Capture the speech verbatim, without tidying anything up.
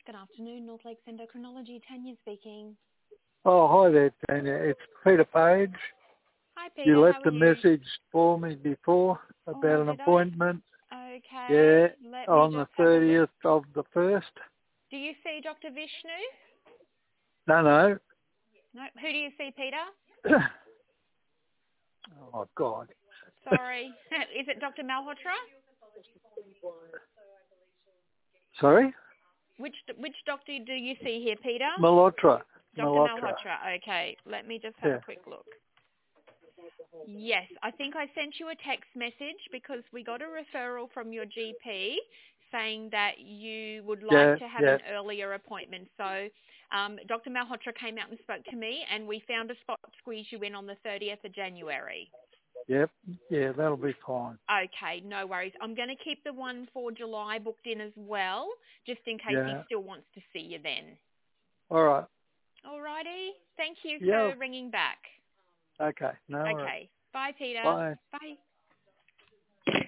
Good afternoon, North Lakes Endocrinology. Tanya speaking. Oh, hi there, Tanya. It's Peter Page. Hi, Peter. You left How are a you? message for me before about Oh, an did I? appointment. Okay. Yeah, Let me on the just have a look. thirtieth of the first. Do you see Doctor Vishnu? No, no. No. Who do you see, Peter? Oh, God. Sorry. Is it Doctor Malhotra? Sorry? Which which doctor do you see here, Peter? Malhotra. Doctor Malhotra. Malhotra. Okay. Let me just have Yeah. a quick look. Yes, I think I sent you a text message because we got a referral from your G P saying that you would like Yeah, to have yeah. an earlier appointment. So um, Doctor Malhotra came out and spoke to me and we found a spot to squeeze you in on the thirtieth of January. Yep. Yeah, that'll be fine. Okay, no worries. I'm going to keep the one for July booked in as well, just in case he Yeah. still wants to see you then. All right. Alrighty. Thank you Yeah. for ringing back. Okay. No worries. Okay. Bye, Peter. Bye. Bye.